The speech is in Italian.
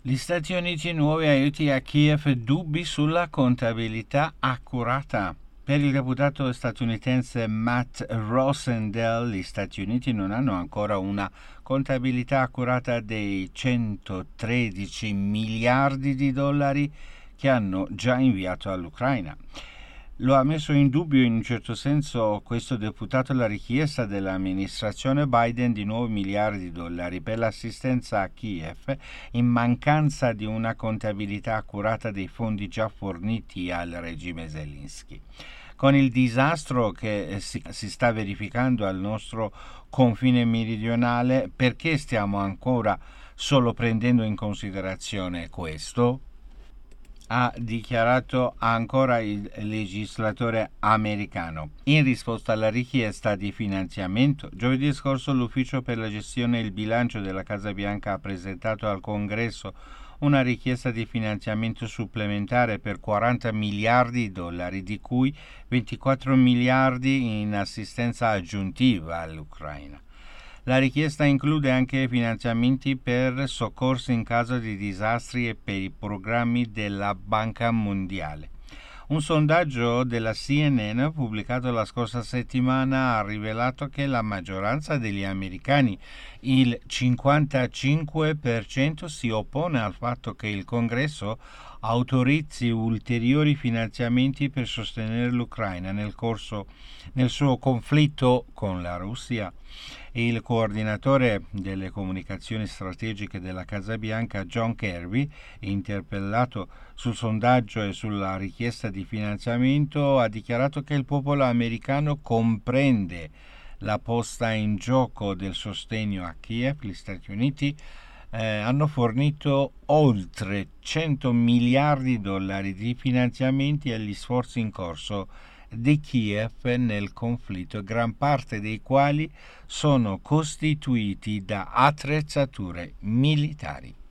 Gli Stati Uniti nuovi aiuti a Kiev, dubbi sulla contabilità accurata. Per il deputato statunitense Matt Rosendale, gli Stati Uniti non hanno ancora una contabilità accurata dei 113 miliardi di dollari che hanno già inviato all'Ucraina. Lo ha messo in dubbio in un certo senso questo deputato la richiesta dell'amministrazione Biden di nuovi miliardi di dollari per l'assistenza a Kiev in mancanza di una contabilità accurata dei fondi già forniti al regime Zelensky. Con il disastro che si sta verificando al nostro confine meridionale, perché stiamo ancora solo prendendo in considerazione questo? Ha dichiarato ancora il legislatore americano. In risposta alla richiesta di finanziamento, giovedì scorso l'Ufficio per la gestione e il bilancio della Casa Bianca ha presentato al Congresso una richiesta di finanziamento supplementare per 40 miliardi di dollari, di cui 24 miliardi in assistenza aggiuntiva all'Ucraina. La richiesta include anche finanziamenti per soccorsi in caso di disastri e per i programmi della Banca Mondiale. Un sondaggio della CNN pubblicato la scorsa settimana ha rivelato che la maggioranza degli americani, il 55%, si oppone al fatto che il Congresso autorizzi ulteriori finanziamenti per sostenere l'Ucraina nel suo conflitto con la Russia. Il coordinatore delle comunicazioni strategiche della Casa Bianca, John Kirby, interpellato sul sondaggio e sulla richiesta di finanziamento, ha dichiarato che il popolo americano comprende la posta in gioco del sostegno a Kiev. Gli Stati Uniti hanno fornito oltre 100 miliardi di dollari di finanziamenti agli sforzi in corso di Kiev nel conflitto, gran parte dei quali sono costituiti da attrezzature militari.